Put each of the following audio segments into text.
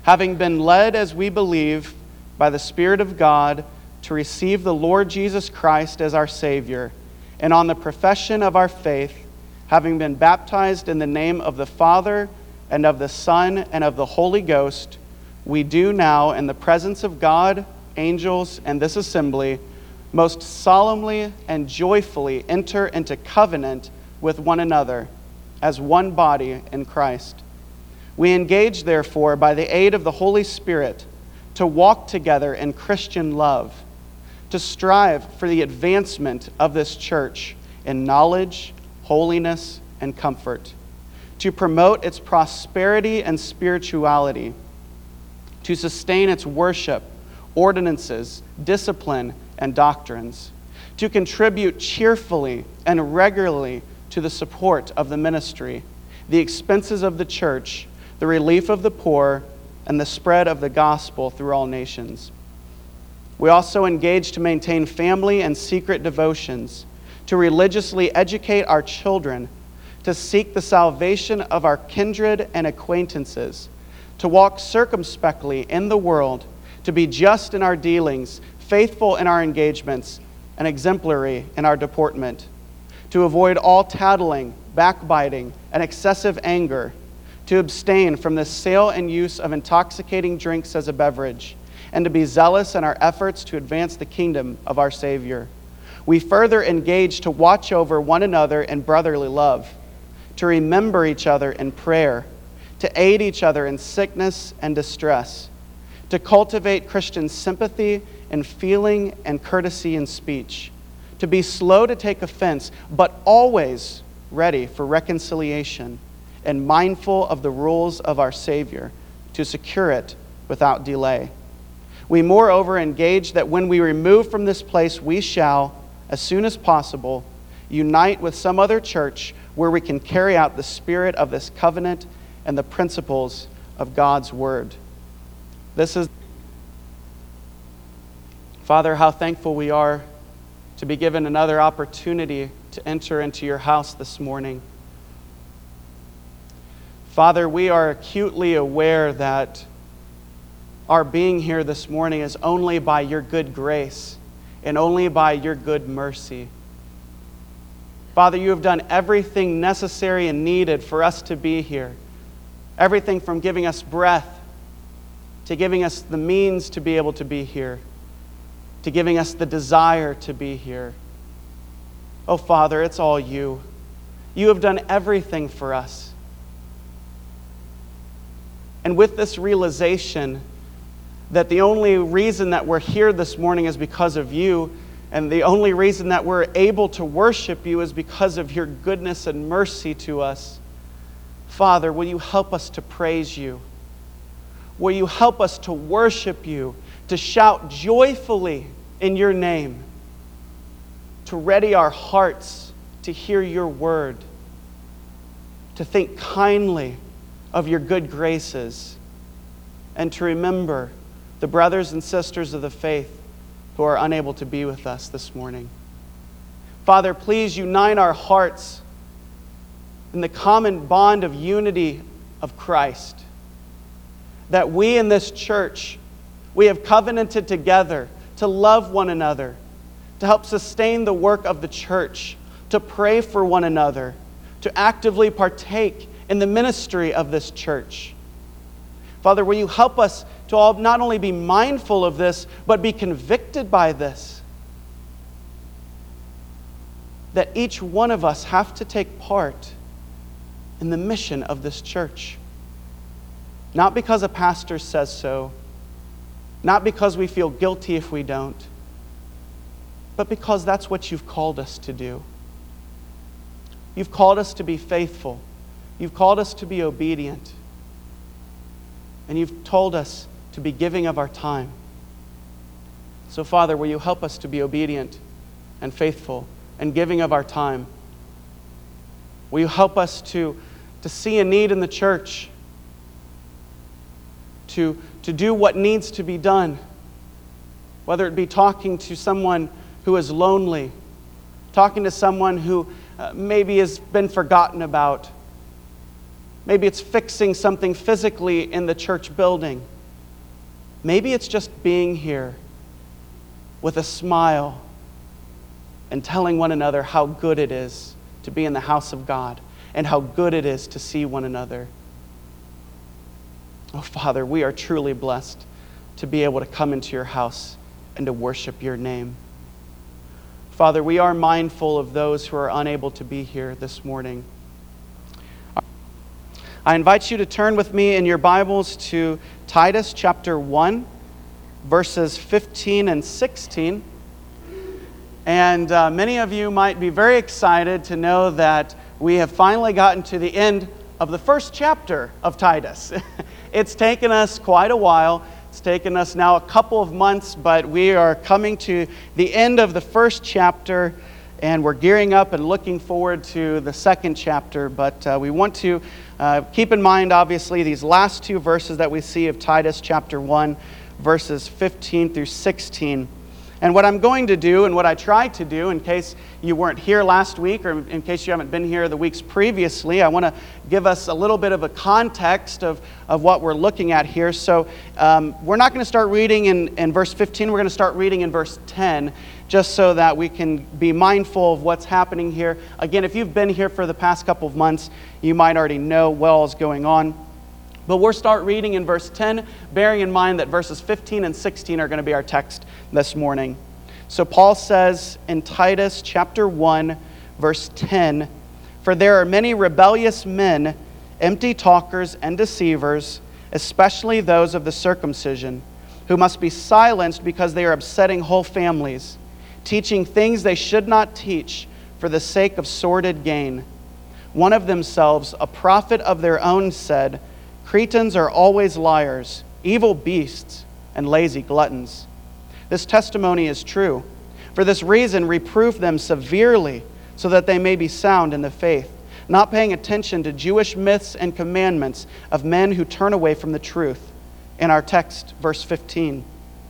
having been led, as we believe, by the Spirit of God to receive the Lord Jesus Christ as our Savior, and on the profession of our faith, having been baptized in the name of the Father and of the Son and of the Holy Ghost, we do now, in the presence of God, angels, and this assembly, most solemnly and joyfully enter into covenant with one another as one body in Christ. We engage, therefore, by the aid of the Holy Spirit, to walk together in Christian love, to strive for the advancement of this church in knowledge, holiness, and comfort, to promote its prosperity and spirituality, to sustain its worship, ordinances, discipline, and doctrines, to contribute cheerfully and regularly to the support of the ministry, the expenses of the church, the relief of the poor, and the spread of the gospel through all nations. We also engage to maintain family and secret devotions, to religiously educate our children, to seek the salvation of our kindred and acquaintances, to walk circumspectly in the world, to be just in our dealings, faithful in our engagements, and exemplary in our deportment, to avoid all tattling, backbiting, and excessive anger, to abstain from the sale and use of intoxicating drinks as a beverage, and to be zealous in our efforts to advance the kingdom of our Savior. We further engage to watch over one another in brotherly love, to remember each other in prayer, to aid each other in sickness and distress, to cultivate Christian sympathy and feeling and courtesy in speech, to be slow to take offense, but always ready for reconciliation, and mindful of the rules of our Savior, to secure it without delay. We moreover engage that when we remove from this place, we shall, as soon as possible, unite with some other church where we can carry out the spirit of this covenant and the principles of God's word. This is, Father, how thankful we are to be given another opportunity to enter into your house this morning. Father, we are acutely aware that our being here this morning is only by your good grace and only by your good mercy. Father, you have done everything necessary and needed for us to be here. Everything from giving us breath to giving us the means to be able to be here, to giving us the desire to be here. Oh, Father, it's all you. You have done everything for us. And with this realization that the only reason that we're here this morning is because of you, and the only reason that we're able to worship you is because of your goodness and mercy to us, Father, will you help us to praise you? Will you help us to worship you, to shout joyfully in your name, to ready our hearts to hear your word, to think kindly of your good graces, and to remember the brothers and sisters of the faith who are unable to be with us this morning. Father, please unite our hearts in the common bond of unity of Christ, that we in this church, we have covenanted together to love one another, to help sustain the work of the church, to pray for one another, to actively partake in the ministry of this church. Father, will you help us to all not only be mindful of this, but be convicted by this, that each one of us have to take part in the mission of this church. Not because a pastor says so, not because we feel guilty if we don't, but because that's what you've called us to do. You've called us to be faithful. You've called us to be obedient. And you've told us to be giving of our time. So, Father, will you help us to be obedient and faithful and giving of our time? Will you help us to see a need in the church, to do what needs to be done, whether it be talking to someone who is lonely, talking to someone who maybe has been forgotten about. Maybe it's fixing something physically in the church building. Maybe it's just being here with a smile and telling one another how good it is to be in the house of God and how good it is to see one another. Oh, Father, we are truly blessed to be able to come into your house and to worship your name. Father, we are mindful of those who are unable to be here this morning. I invite you to turn with me in your Bibles to Titus chapter 1, verses 15 and 16. And many of you might be very excited to know that we have finally gotten to the end of the first chapter of Titus. It's taken us quite a while. It's taken us now a couple of months, but we are coming to the end of the first chapter, and we're gearing up and looking forward to the second chapter. But we want to keep in mind, obviously, these last two verses that we see of Titus chapter 1, verses 15 through 16. And what I'm going to do, and what I tried to do, in case you weren't here last week, or in case you haven't been here the weeks previously, I want to give us a little bit of a context of what we're looking at here. So we're not going to start reading in verse 15, we're going to start reading in verse 10, just so that we can be mindful of what's happening here. Again, if you've been here for the past couple of months, you might already know what all is going on. But we'll start reading in verse 10, bearing in mind that verses 15 and 16 are going to be our text this morning. So Paul says in Titus chapter 1, verse 10, "For there are many rebellious men, empty talkers and deceivers, especially those of the circumcision, who must be silenced because they are upsetting whole families, teaching things they should not teach for the sake of sordid gain. One of themselves, a prophet of their own, said, 'Cretans are always liars, evil beasts, and lazy gluttons.' This testimony is true. For this reason, reprove them severely, so that they may be sound in the faith, not paying attention to Jewish myths and commandments of men who turn away from the truth." In our text, verse 15,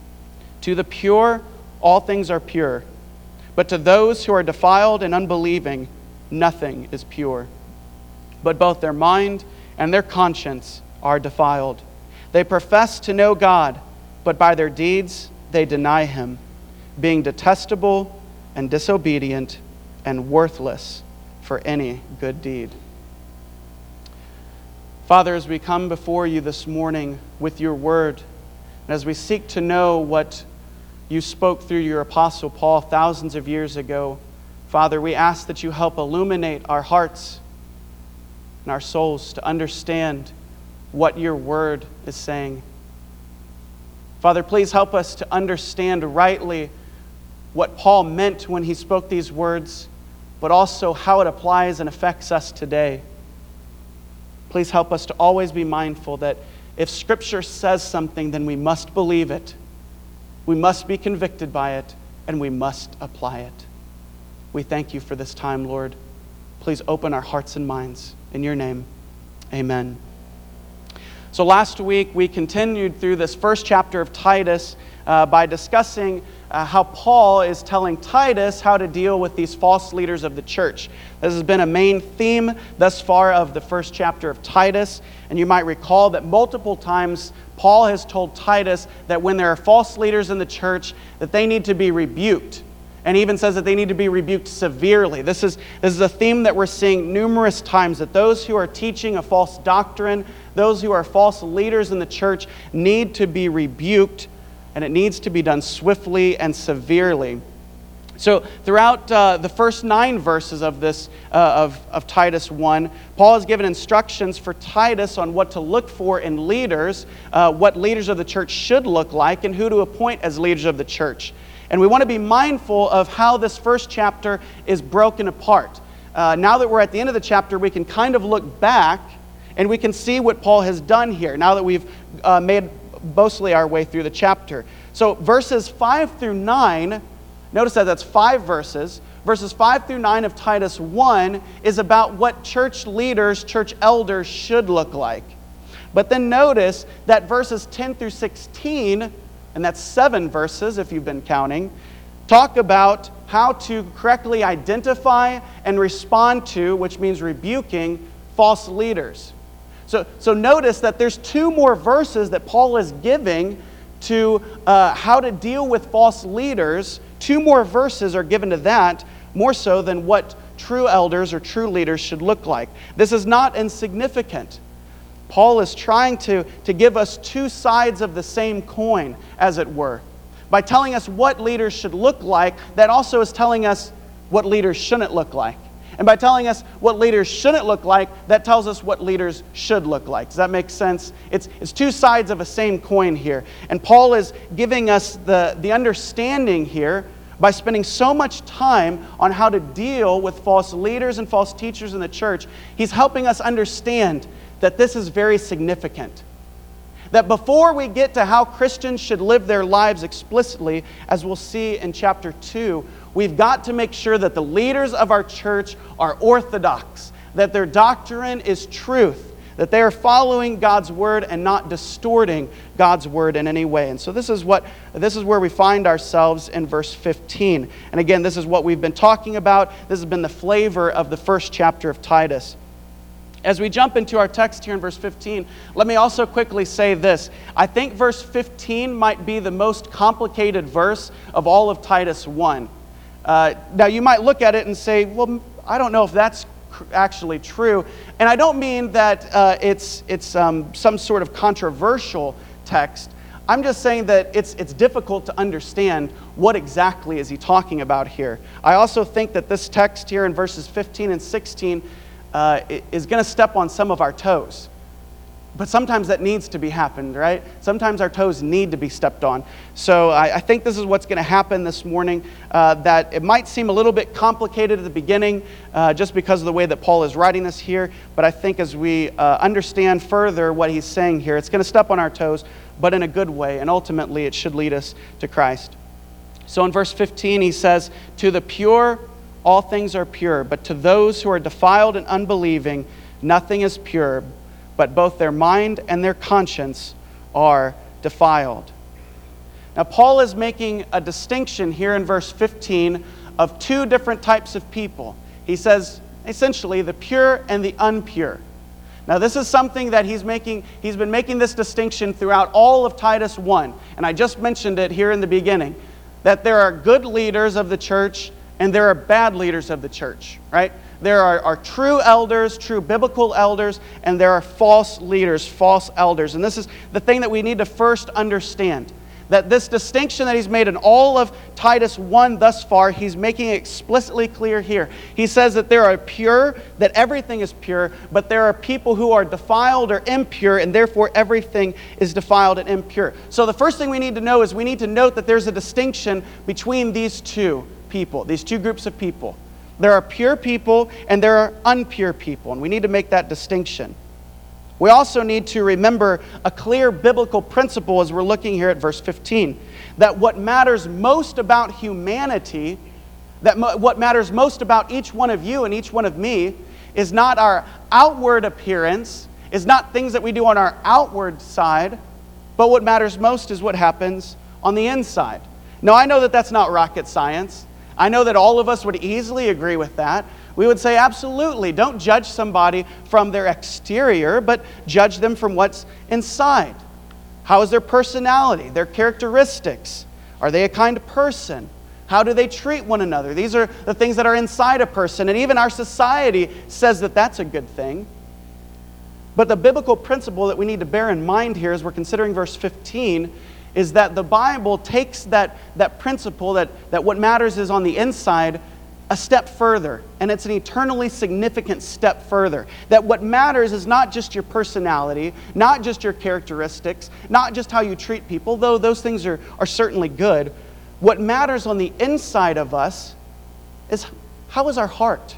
"To the pure, all things are pure, but to those who are defiled and unbelieving, nothing is pure. But both their mind and their conscience are defiled. They profess to know God, but by their deeds they deny him, being detestable and disobedient and worthless for any good deed." Father, as we come before you this morning with your word, and as we seek to know what you spoke through your apostle Paul thousands of years ago, Father, we ask that you help illuminate our hearts and our souls to understand what your word is saying. Father, please help us to understand rightly what Paul meant when he spoke these words, but also how it applies and affects us today. Please help us to always be mindful that if Scripture says something, then we must believe it. We must be convicted by it, and we must apply it. We thank you for this time, Lord. Please open our hearts and minds. In your name, amen. So last week, we continued through this first chapter of Titus by discussing how Paul is telling Titus how to deal with these false leaders of the church. This has been a main theme thus far of the first chapter of Titus. And you might recall that multiple times Paul has told Titus that when there are false leaders in the church, that they need to be rebuked. And he even says that they need to be rebuked severely. This is a theme that we're seeing numerous times, that those who are teaching a false doctrine, those who are false leaders in the church need to be rebuked, and it needs to be done swiftly and severely. So throughout the first 9 verses of this of Titus 1, Paul has given instructions for Titus on what to look for in leaders, what leaders of the church should look like, and who to appoint as leaders of the church. And we want to be mindful of how this first chapter is broken apart. Now that we're at the end of the chapter, we can kind of look back and we can see what Paul has done here, now that we've made mostly our way through the chapter. So verses 5 through 9, notice that that's 5 verses. Verses 5 through 9 of Titus 1 is about what church leaders, church elders should look like. But then notice that verses 10 through 16, and that's 7 verses if you've been counting, talk about how to correctly identify and respond to, which means rebuking, false leaders. So notice that there's 2 more verses that Paul is giving to how to deal with false leaders, 2 more verses are given to that, more so than what true elders or true leaders should look like. This is not insignificant. Paul is trying to give us 2 sides of the same coin, as it were. By telling us what leaders should look like, that also is telling us what leaders shouldn't look like. And by telling us what leaders shouldn't look like, that tells us what leaders should look like. Does that make sense? It's 2 sides of a same coin here. And Paul is giving us the understanding here by spending so much time on how to deal with false leaders and false teachers in the church. He's helping us understand that this is very significant. That before we get to how Christians should live their lives explicitly, as we'll see in chapter 2, we've got to make sure that the leaders of our church are orthodox, that their doctrine is truth, that they are following God's word and not distorting God's word in any way. And so this is where we find ourselves in verse 15. And again, this is what we've been talking about. This has been the flavor of the first chapter of Titus. As we jump into our text here in verse 15, let me also quickly say this. I think verse 15 might be the most complicated verse of all of Titus 1. Now, you might look at it and say, well, I don't know if that's actually true. And I don't mean that it's some sort of controversial text. I'm just saying that it's difficult to understand what exactly is he talking about here. I also think that this text here in verses 15 and 16 is going to step on some of our toes. But sometimes that needs to be happened, right? Sometimes our toes need to be stepped on. So I think this is what's going to happen this morning, that it might seem a little bit complicated at the beginning just because of the way that Paul is writing this here. But I think as we understand further what he's saying here, it's going to step on our toes, but in a good way. And ultimately, it should lead us to Christ. So in verse 15, he says, "To the pure, all things are pure, but to those who are defiled and unbelieving, nothing is pure, but both their mind and their conscience are defiled." Now, Paul is making a distinction here in verse 15 of 2 different types of people. He says, essentially, the pure and the unpure. Now, this is something that he's been making this distinction throughout all of Titus 1. And I just mentioned it here in the beginning, that there are good leaders of the church and there are bad leaders of the church, right? There are true elders, true biblical elders, and there are false leaders, false elders. And this is the thing that we need to first understand, that this distinction that he's made in all of Titus 1 thus far, he's making it explicitly clear here. He says that there are pure, that everything is pure, but there are people who are defiled or impure, and therefore everything is defiled and impure. So the first thing we need to know is we need to note that there's a distinction between these 2 people, these 2 groups of people. There are pure people and there are impure people, and we need to make that distinction. We also need to remember a clear biblical principle as we're looking here at verse 15, that what matters most about humanity, what matters most about each one of you and each one of me, is not our outward appearance, is not things that we do on our outward side, but what matters most is what happens on the inside. Now, I know that that's not rocket science. I know that all of us would easily agree with that. We would say, absolutely, don't judge somebody from their exterior, but judge them from what's inside. How is their personality, their characteristics? Are they a kind person? How do they treat one another? These are the things that are inside a person, and even our society says that that's a good thing. But the biblical principle that we need to bear in mind here as we're considering verse 15 is that the Bible takes that principle that what matters is on the inside a step further, and it's an eternally significant step further. That what matters is not just your personality, not just your characteristics, not just how you treat people, though those things are certainly good. What matters on the inside of us is how is our heart?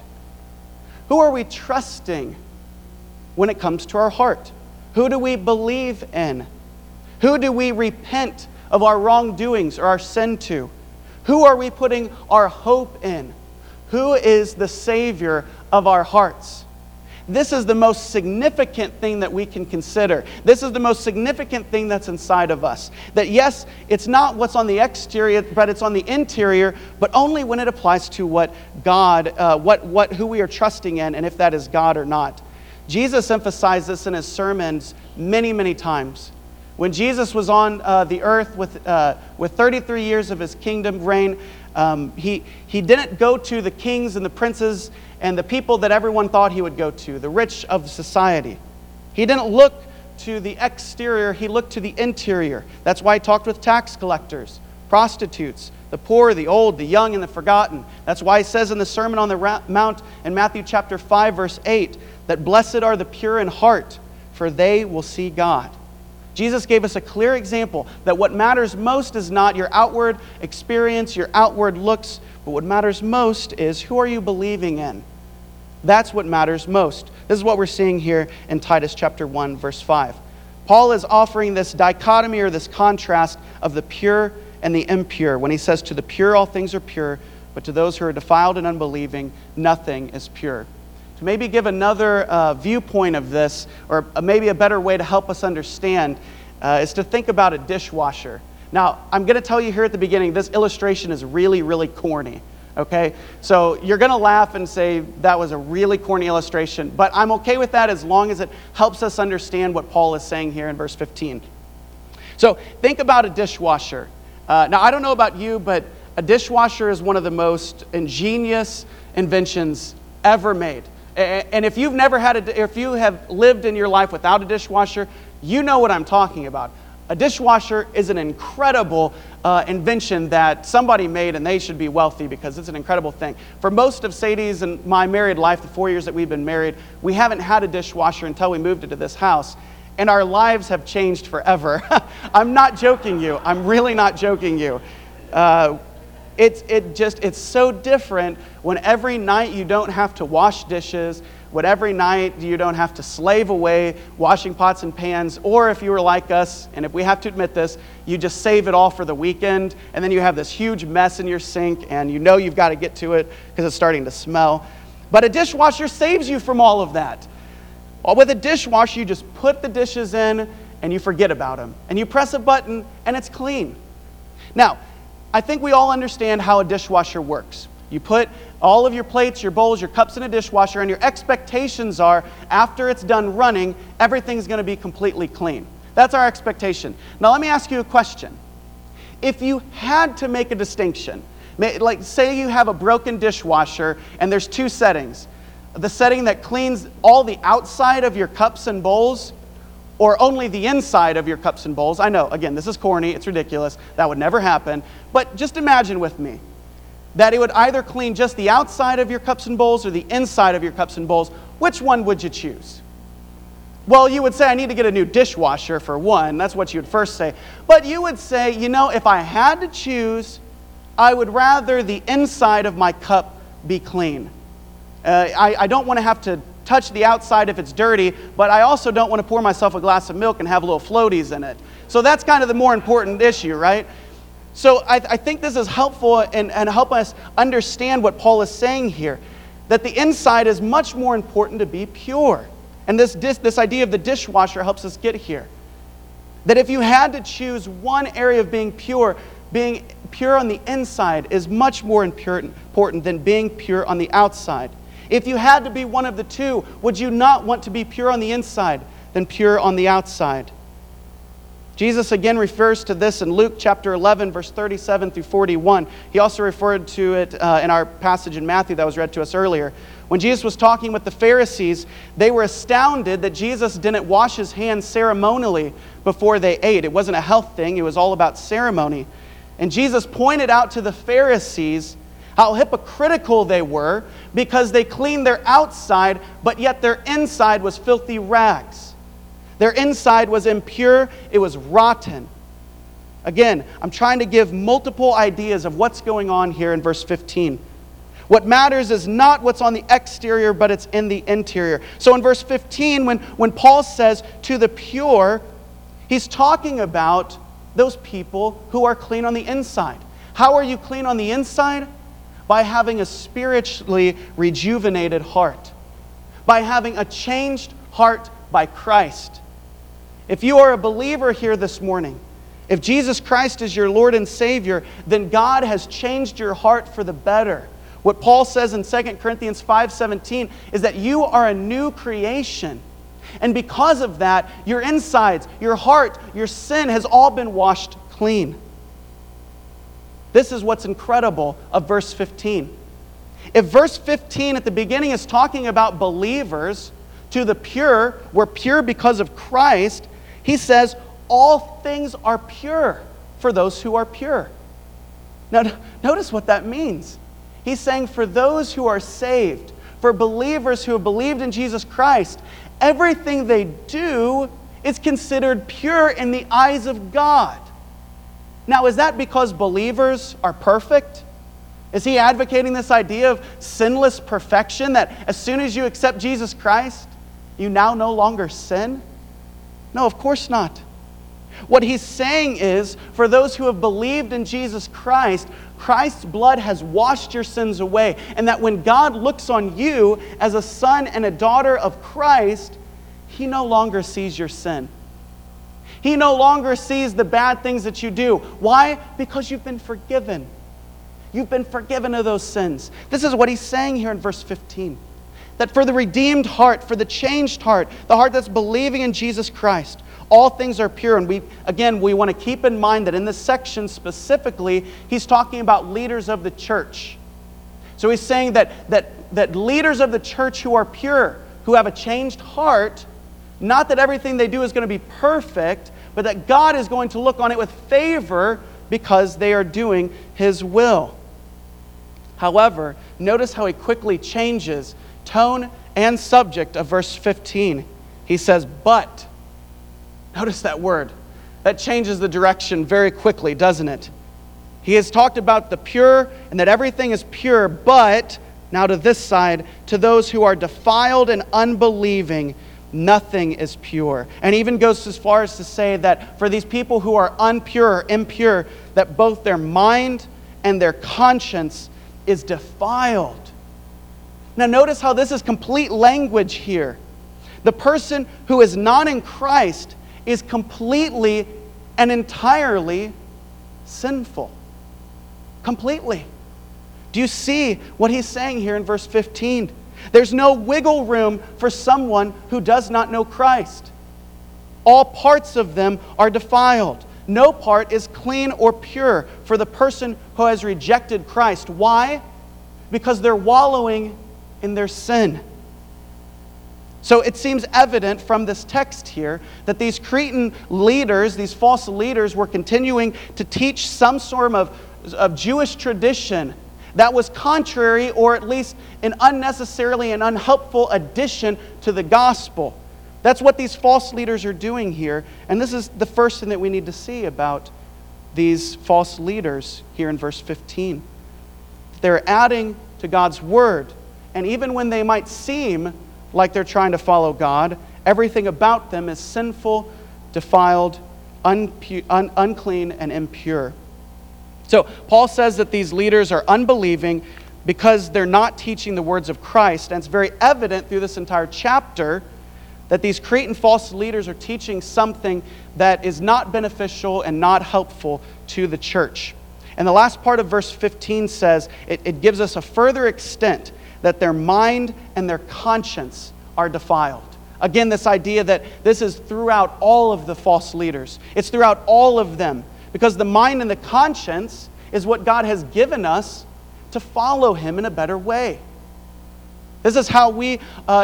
Who are we trusting when it comes to our heart? Who do we believe in? Who do we repent of our wrongdoings or our sin to? Who are we putting our hope in? Who is the Savior of our hearts? This is the most significant thing that we can consider. This is the most significant thing that's inside of us. That yes, it's not what's on the exterior, but it's on the interior, but only when it applies to what God, who we are trusting in, and if that is God or not. Jesus emphasized this in his sermons many, many times. When Jesus was on the earth with 33 years of his kingdom reign, he didn't go to the kings and the princes and the people that everyone thought he would go to, the rich of society. He didn't look to the exterior, he looked to the interior. That's why he talked with tax collectors, prostitutes, the poor, the old, the young, and the forgotten. That's why he says in the Sermon on the Mount in Matthew chapter 5, verse 8, that blessed are the pure in heart, for they will see God. Jesus gave us a clear example that what matters most is not your outward experience, your outward looks, but what matters most is who are you believing in? That's what matters most. This is what we're seeing here in Titus chapter 1, verse 5. Paul is offering this dichotomy or this contrast of the pure and the impure when he says, to the pure all things are pure, but to those who are defiled and unbelieving, nothing is pure. To maybe give another viewpoint of this, or maybe a better way to help us understand, is to think about a dishwasher. Now, I'm going to tell you here at the beginning, this illustration is really, really corny. Okay? So you're going to laugh and say, that was a really corny illustration, but I'm okay with that as long as it helps us understand what Paul is saying here in verse 15. So think about a dishwasher. Now, I don't know about you, but a dishwasher is one of the most ingenious inventions ever made. And if you've never if you have lived in your life without a dishwasher, you know what I'm talking about. A dishwasher is an incredible invention that somebody made, and they should be wealthy because it's an incredible thing. For most of Sadie's and my married life, the 4 years that we've been married, we haven't had a dishwasher until we moved into this house. And our lives have changed forever. I'm not joking you. I'm really not joking you. It's so different when every night you don't have to wash dishes, when every night you don't have to slave away washing pots and pans, or if you were like us, and if we have to admit this, you just save it all for the weekend, and then you have this huge mess in your sink, and you know you've got to get to it because it's starting to smell. But a dishwasher saves you from all of that. With a dishwasher, you just put the dishes in and you forget about them. And you press a button and it's clean. Now, I think we all understand how a dishwasher works. You put all of your plates, your bowls, your cups in a dishwasher, and your expectations are, after it's done running, everything's going to be completely clean. That's our expectation. Now, let me ask you a question. If you had to make a distinction, like say you have a broken dishwasher and there's two settings. The setting that cleans all the outside of your cups and bowls, or only the inside of your cups and bowls. I know, again, this is corny, it's ridiculous, that would never happen, but just imagine with me that it would either clean just the outside of your cups and bowls or the inside of your cups and bowls. Which one would you choose? Well, you would say, I need to get a new dishwasher for one. That's what you would first say. But you would say, you know, if I had to choose, I would rather the inside of my cup be clean. I don't want to have to touch the outside if it's dirty, but I also don't want to pour myself a glass of milk and have little floaties in it. So that's kind of the more important issue, right? So I think this is helpful and help us understand what Paul is saying here, that the inside is much more important to be pure. And this idea of the dishwasher helps us get here. That if you had to choose one area of being pure on the inside is much more important than being pure on the outside. If you had to be one of the two, would you not want to be pure on the inside than pure on the outside? Jesus again refers to this in Luke chapter 11, verse 37 through 41. He also referred to it in our passage in Matthew that was read to us earlier. When Jesus was talking with the Pharisees, they were astounded that Jesus didn't wash his hands ceremonially before they ate. It wasn't a health thing, it was all about ceremony. And Jesus pointed out to the Pharisees how hypocritical they were because they cleaned their outside, but yet their inside was filthy rags. Their inside was impure, it was rotten. Again, I'm trying to give multiple ideas of what's going on here in verse 15. What matters is not what's on the exterior, but it's in the interior. So in verse 15, when Paul says, to the pure, he's talking about those people who are clean on the inside. How are you clean on the inside? By having a spiritually rejuvenated heart. By having a changed heart by Christ. If you are a believer here this morning, if Jesus Christ is your Lord and Savior, then God has changed your heart for the better. What Paul says in 2 Corinthians 5:17 is that you are a new creation. And because of that, your insides, your heart, your sin has all been washed clean. This is what's incredible of verse 15. If verse 15 at the beginning is talking about believers to the pure, we're pure because of Christ, he says all things are pure for those who are pure. Now, notice what that means. He's saying for those who are saved, for believers who have believed in Jesus Christ, everything they do is considered pure in the eyes of God. Now, is that because believers are perfect? Is he advocating this idea of sinless perfection, that as soon as you accept Jesus Christ, you now no longer sin? No, of course not. What he's saying is, for those who have believed in Jesus Christ, Christ's blood has washed your sins away. And that when God looks on you as a son and a daughter of Christ, he no longer sees your sin. He no longer sees the bad things that you do. Why? Because you've been forgiven. You've been forgiven of those sins. This is what he's saying here in verse 15. That for the redeemed heart, for the changed heart, the heart that's believing in Jesus Christ, all things are pure. And we want to keep in mind that in this section specifically, he's talking about leaders of the church. So he's saying that leaders of the church who are pure, who have a changed heart, not that everything they do is going to be perfect, but that God is going to look on it with favor because they are doing his will. However, notice how he quickly changes tone and subject of verse 15. He says, but. Notice that word. That changes the direction very quickly, doesn't it? He has talked about the pure and that everything is pure, but, now to this side, to those who are defiled and unbelieving, nothing is pure. And even goes as far as to say that for these people who are impure or impure, that both their mind and their conscience is defiled. Now notice how this is complete language here. The person who is not in Christ is completely and entirely sinful. Completely. Do you see what he's saying here in verse 15? There's no wiggle room for someone who does not know Christ. All parts of them are defiled. No part is clean or pure for the person who has rejected Christ. Why? Because they're wallowing in their sin. So it seems evident from this text here that these Cretan leaders, these false leaders, were continuing to teach some sort of Jewish tradition that was contrary, or at least an unnecessarily and unhelpful addition to the gospel. That's what these false leaders are doing here. And this is the first thing that we need to see about these false leaders here in verse 15. They're adding to God's word. And even when they might seem like they're trying to follow God, everything about them is sinful, defiled, unclean, and impure. So Paul says that these leaders are unbelieving because they're not teaching the words of Christ. And it's very evident through this entire chapter that these Cretan false leaders are teaching something that is not beneficial and not helpful to the church. And the last part of verse 15 says, it gives us a further extent that their mind and their conscience are defiled. Again, this idea that this is throughout all of the false leaders. It's throughout all of them. Because the mind and the conscience is what God has given us to follow him in a better way. This is how we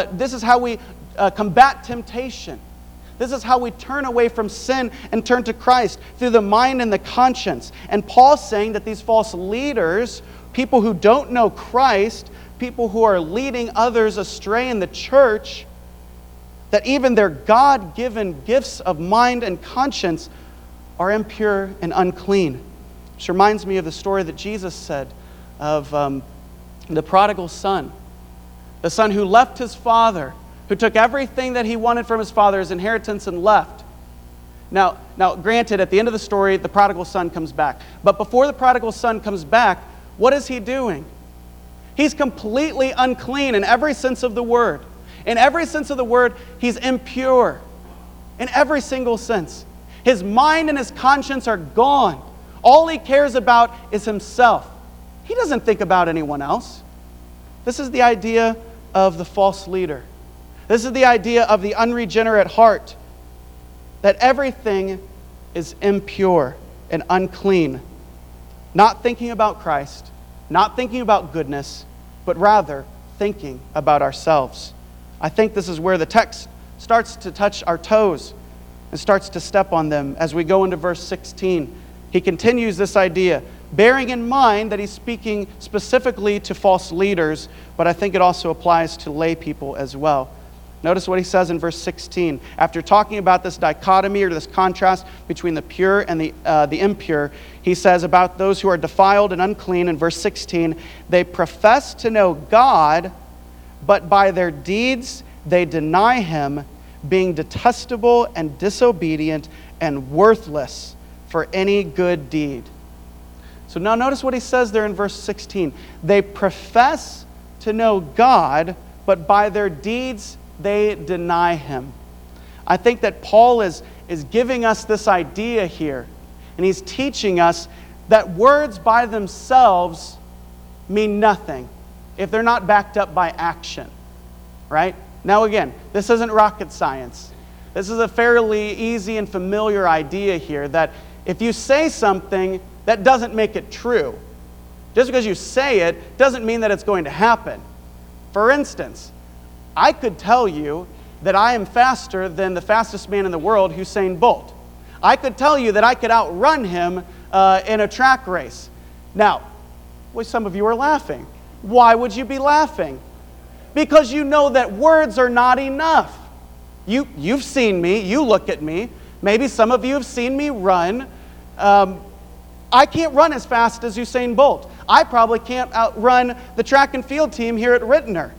combat temptation. This is how we turn away from sin and turn to Christ, through the mind and the conscience. And Paul's saying that these false leaders, people who don't know Christ, people who are leading others astray in the church, that even their God-given gifts of mind and conscience are impure and unclean. Which reminds me of the story that Jesus said of the prodigal son. The son who left his father, who took everything that he wanted from his father, his inheritance, and left. Now, granted, at the end of the story, the prodigal son comes back. But before the prodigal son comes back, what is he doing? He's completely unclean in every sense of the word. In every sense of the word, he's impure. In every single sense. His mind and his conscience are gone. All he cares about is himself. He doesn't think about anyone else. This is the idea of the false leader. This is the idea of the unregenerate heart, that everything is impure and unclean. Not thinking about Christ, not thinking about goodness, but rather thinking about ourselves. I think this is where the text starts to touch our toes and starts to step on them as we go into verse 16. He continues this idea, bearing in mind that he's speaking specifically to false leaders, but I think it also applies to lay people as well. Notice what he says in verse 16. After talking about this dichotomy or this contrast between the pure and the impure, he says about those who are defiled and unclean in verse 16, they profess to know God, but by their deeds they deny him, being detestable and disobedient and worthless for any good deed. So now notice what he says there in verse 16. They profess to know God, but by their deeds they deny him. I think that Paul is giving us this idea here, and he's teaching us that words by themselves mean nothing if they're not backed up by action, right? Now again, this isn't rocket science. This is a fairly easy and familiar idea here, that if you say something, that doesn't make it true. Just because you say it doesn't mean that it's going to happen. For instance, I could tell you that I am faster than the fastest man in the world, Usain Bolt. I could tell you that I could outrun him in a track race. Now, well, some of you are laughing. Why would you be laughing? Because you know that words are not enough. You've seen me. You look at me. Maybe some of you have seen me run. I can't run as fast as Usain Bolt. I probably can't outrun the track and field team here at Rittenner.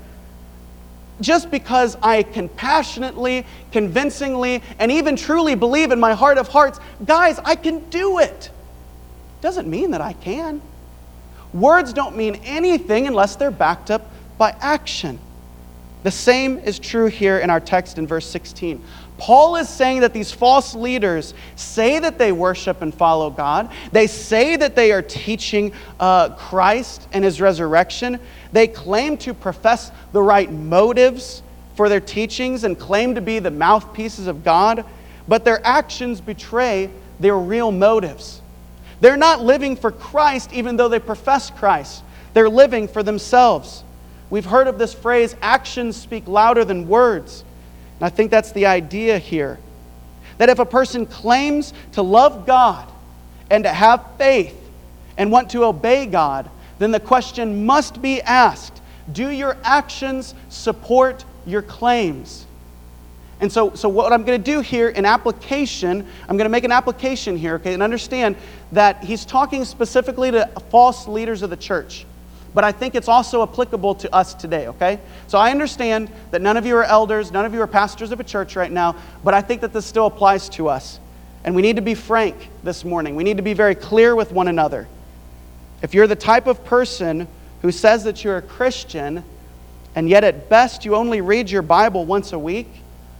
Just because I can passionately, convincingly, and even truly believe in my heart of hearts, guys, I can do it, doesn't mean that I can. Words don't mean anything unless they're backed up by action. The same is true here in our text in verse 16. Paul is saying that these false leaders say that they worship and follow God. They say that they are teaching Christ and his resurrection. They claim to profess the right motives for their teachings and claim to be the mouthpieces of God, but their actions betray their real motives. They're not living for Christ even though they profess Christ. They're living for themselves. We've heard of this phrase, actions speak louder than words. And I think that's the idea here. That if a person claims to love God and to have faith and want to obey God, then the question must be asked, do your actions support your claims? And so what I'm going to do here in application, I'm going to make an application here, okay, and understand that he's talking specifically to false leaders of the church. But I think it's also applicable to us today, okay? So I understand that none of you are elders, none of you are pastors of a church right now, but I think that this still applies to us. And we need to be frank this morning. We need to be very clear with one another. If you're the type of person who says that you're a Christian, and yet at best you only read your Bible once a week,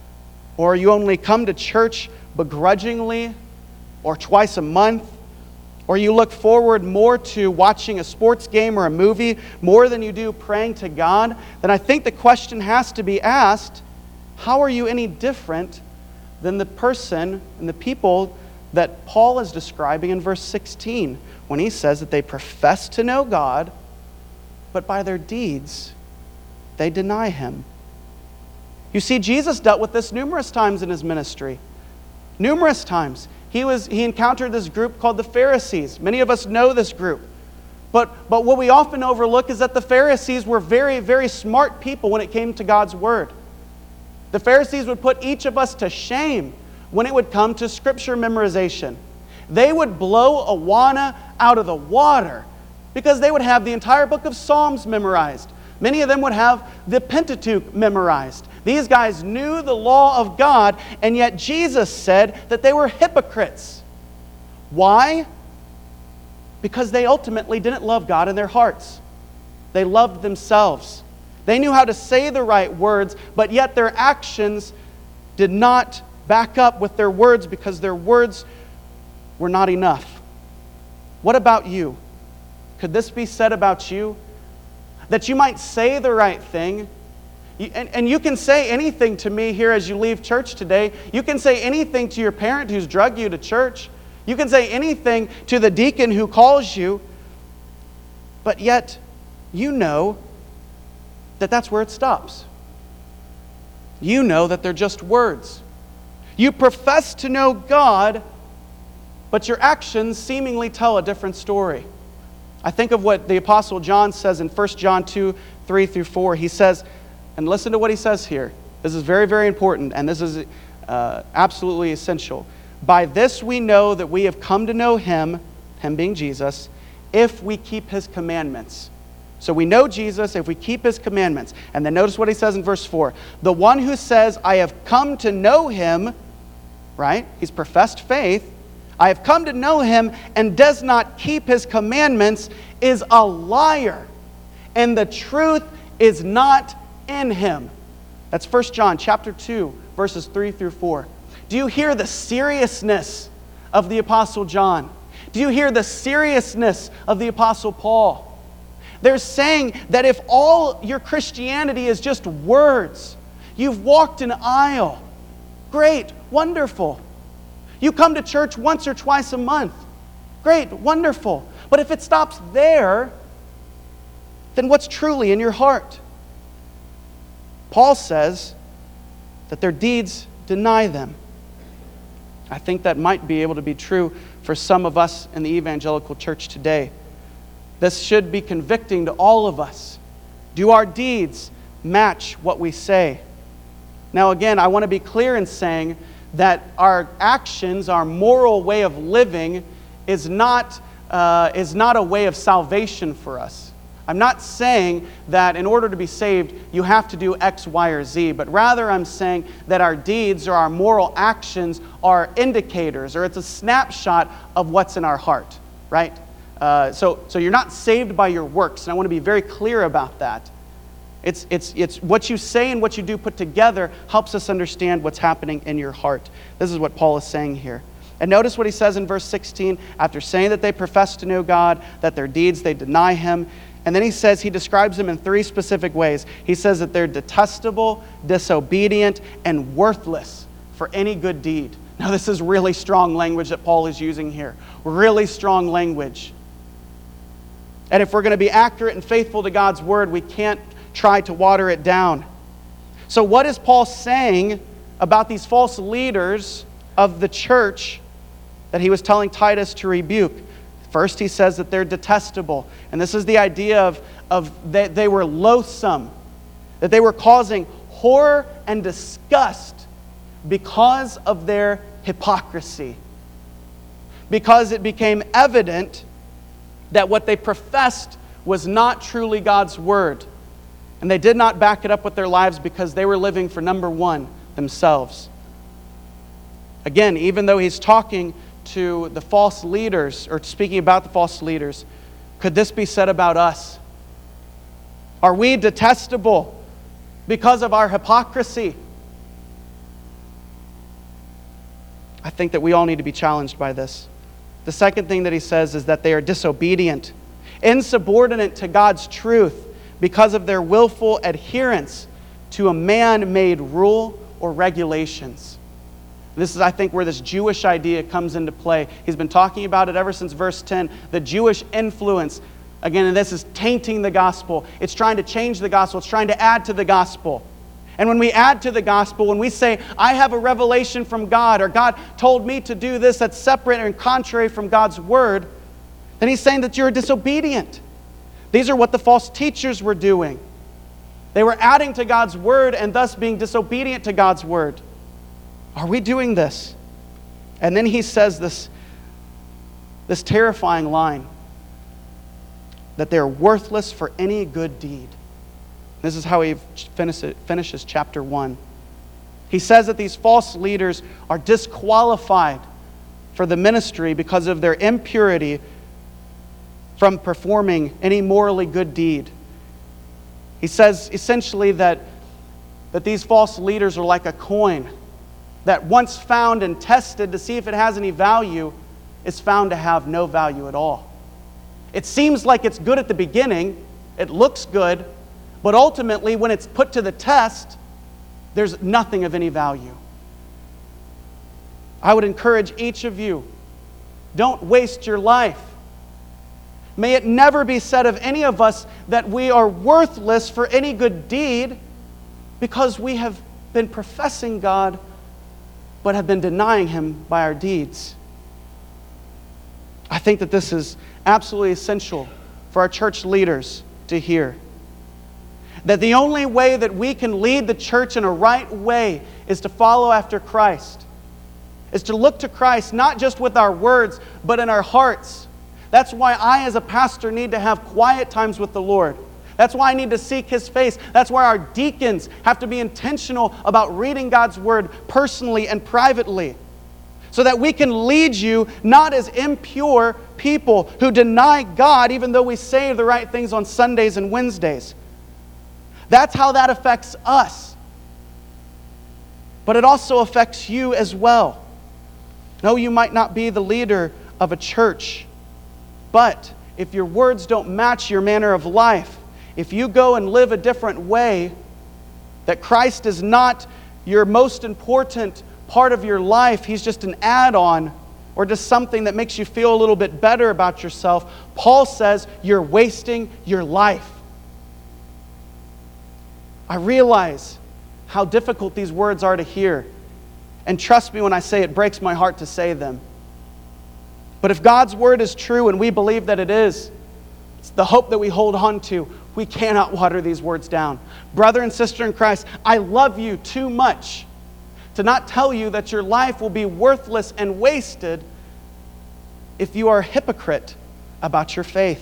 or you only come to church begrudgingly, or twice a month, or you look forward more to watching a sports game or a movie more than you do praying to God, then I think the question has to be asked, how are you any different than the person and the people that Paul is describing in verse 16 when he says that they profess to know God, but by their deeds they deny him? You see, Jesus dealt with this numerous times in his ministry. Numerous times. He encountered this group called the Pharisees. Many of us know this group. But what we often overlook is that the Pharisees were very, very smart people when it came to God's Word. The Pharisees would put each of us to shame when it would come to Scripture memorization. They would blow Awana out of the water because they would have the entire book of Psalms memorized. Many of them would have the Pentateuch memorized. These guys knew the law of God, and yet Jesus said that they were hypocrites. Why? Because they ultimately didn't love God in their hearts. They loved themselves. They knew how to say the right words, but yet their actions did not back up with their words because their words were not enough. What about you? Could this be said about you? That you might say the right thing, And you can say anything to me here as you leave church today. You can say anything to your parent who's drug you to church. You can say anything to the deacon who calls you. But yet, you know that that's where it stops. You know that they're just words. You profess to know God, but your actions seemingly tell a different story. I think of what the Apostle John says in 1 John 2, 3 through 4. He says, and listen to what he says here. This is very, very important, and this is absolutely essential. By this we know that we have come to know Him, Him being Jesus, if we keep His commandments. So we know Jesus if we keep His commandments. And then notice what he says in verse 4. The one who says, I have come to know Him, right? He's professed faith. I have come to know Him and does not keep His commandments is a liar. And the truth is not in him. That's 1 John chapter 2, verses 3 through 4. Do you hear the seriousness of the Apostle John? Do you hear the seriousness of the Apostle Paul? They're saying that if all your Christianity is just words, you've walked an aisle, great, wonderful. You come to church once or twice a month, great, wonderful. But if it stops there, then what's truly in your heart? Paul says that their deeds deny them. I think that might be able to be true for some of us in the evangelical church today. This should be convicting to all of us. Do our deeds match what we say? Now again, I want to be clear in saying that our actions, our moral way of living is not a way of salvation for us. I'm not saying that in order to be saved, you have to do X, Y, or Z, but rather I'm saying that our deeds or our moral actions are indicators, or it's a snapshot of what's in our heart, right? So you're not saved by your works, and I want to be very clear about that. It's what you say and what you do put together helps us understand what's happening in your heart. This is what Paul is saying here. And notice what he says in verse 16, after saying that they profess to know God, that their deeds they deny Him. And then he says, he describes them in three specific ways. He says that they're detestable, disobedient, and worthless for any good deed. Now this is really strong language that Paul is using here. Really strong language. And if we're going to be accurate and faithful to God's word, we can't try to water it down. So what is Paul saying about these false leaders of the church that he was telling Titus to rebuke? First, he says that they're detestable. And this is the idea of that they were loathsome, that they were causing horror and disgust because of their hypocrisy. Because it became evident that what they professed was not truly God's word. And they did not back it up with their lives because they were living for number one, themselves. Again, even though he's talking to the false leaders, or speaking about the false leaders, could this be said about us? Are we detestable because of our hypocrisy? I think that we all need to be challenged by this. The second thing that he says is that they are disobedient, insubordinate to God's truth because of their willful adherence to a man-made rule or regulations. This is, I think, where this Jewish idea comes into play. He's been talking about it ever since verse 10. The Jewish influence, again, and this is tainting the gospel. It's trying to change the gospel. It's trying to add to the gospel. And when we add to the gospel, when we say, I have a revelation from God, or God told me to do this that's separate and contrary from God's word, then he's saying that you're disobedient. These are what the false teachers were doing. They were adding to God's word and thus being disobedient to God's word. Are we doing this? And then he says this terrifying line, that they're worthless for any good deed. This is how he finishes chapter 1. He says that these false leaders are disqualified for the ministry because of their impurity from performing any morally good deed. He says essentially that these false leaders are like a coin that once found and tested to see if it has any value, is found to have no value at all. It seems like it's good at the beginning. It looks good But ultimately, when it's put to the test, there's nothing of any value. I would encourage each of you, don't waste your life. May it never be said of any of us that we are worthless for any good deed because we have been professing God but have been denying Him by our deeds. I think that this is absolutely essential for our church leaders to hear. That the only way that we can lead the church in a right way is to follow after Christ. Is to look to Christ not just with our words, but in our hearts. That's why I as a pastor need to have quiet times with the Lord. That's why I need to seek His face. That's why our deacons have to be intentional about reading God's Word personally and privately. So that we can lead you not as impure people who deny God even though we say the right things on Sundays and Wednesdays. That's how that affects us. But it also affects you as well. No, you might not be the leader of a church, but if your words don't match your manner of life, if you go and live a different way, that Christ is not your most important part of your life, He's just an add-on or just something that makes you feel a little bit better about yourself, Paul says you're wasting your life. I realize how difficult these words are to hear. And trust me when I say it breaks my heart to say them. But if God's Word is true and we believe that it is, it's the hope that we hold on to. We cannot water these words down. Brother and sister in Christ, I love you too much to not tell you that your life will be worthless and wasted if you are a hypocrite about your faith.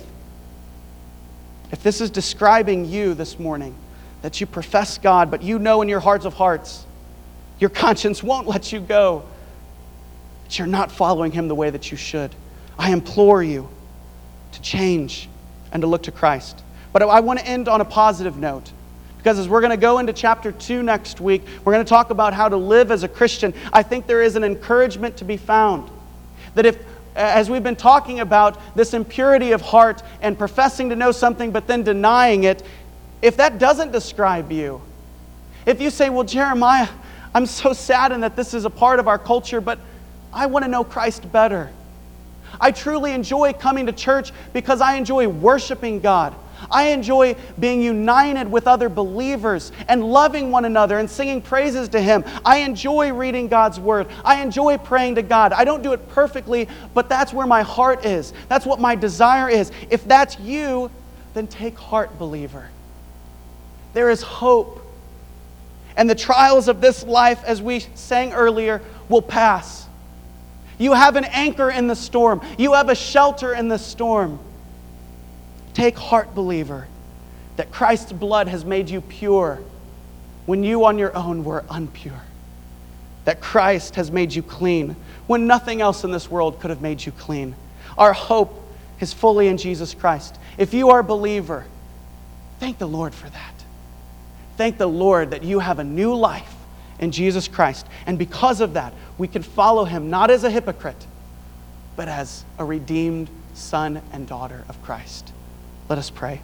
If this is describing you this morning, that you profess God, but you know in your hearts of hearts, your conscience won't let you go, that you're not following Him the way that you should, I implore you to change and to look to Christ. But I want to end on a positive note, because as we're going to go into chapter 2 next week, we're going to talk about how to live as a Christian. I think there is an encouragement to be found. That if, as we've been talking about this impurity of heart and professing to know something but then denying it, if that doesn't describe you, if you say, well, Jeremiah, I'm so saddened that this is a part of our culture, but I want to know Christ better. I truly enjoy coming to church because I enjoy worshiping God. I enjoy being united with other believers and loving one another and singing praises to Him. I enjoy reading God's Word. I enjoy praying to God. I don't do it perfectly, but that's where my heart is. That's what my desire is. If that's you, then take heart, believer. There is hope. And the trials of this life, as we sang earlier, will pass. You have an anchor in the storm. You have a shelter in the storm. Take heart, believer, that Christ's blood has made you pure when you on your own were impure. That Christ has made you clean when nothing else in this world could have made you clean. Our hope is fully in Jesus Christ. If you are a believer, thank the Lord for that. Thank the Lord that you have a new life in Jesus Christ. And because of that, we can follow Him not as a hypocrite, but as a redeemed son and daughter of Christ. Let us pray.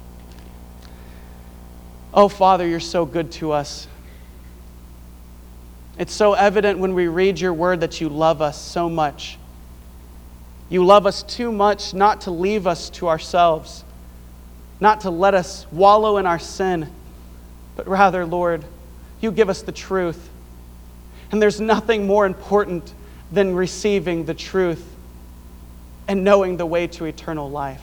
Oh, Father, you're so good to us. It's so evident when we read your word that you love us so much. You love us too much not to leave us to ourselves, not to let us wallow in our sin, but rather, Lord, you give us the truth. And there's nothing more important than receiving the truth and knowing the way to eternal life.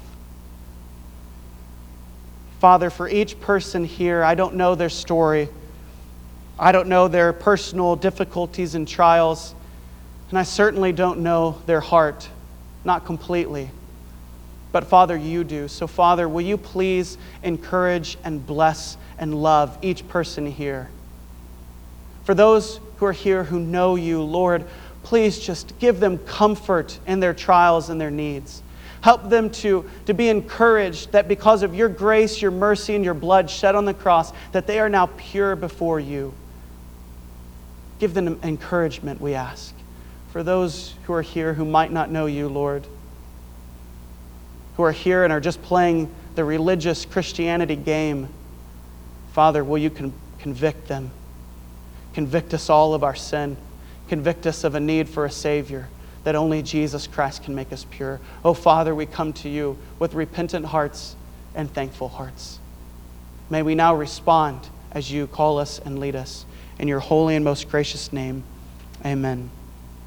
Father, for each person here, I don't know their story. I don't know their personal difficulties and trials. And I certainly don't know their heart, not completely. But Father, you do. So Father, will you please encourage and bless and love each person here. For those who are here who know you, Lord, please just give them comfort in their trials and their needs. Help them to be encouraged that because of your grace, your mercy, and your blood shed on the cross, that they are now pure before you. Give them encouragement, we ask. For those who are here who might not know you, Lord, who are here and are just playing the religious Christianity game, Father, will you convict them? Convict us all of our sin. Convict us of a need for a Savior, that only Jesus Christ can make us pure. Oh, Father, we come to you with repentant hearts and thankful hearts. May we now respond as you call us and lead us. In your holy and most gracious name, amen.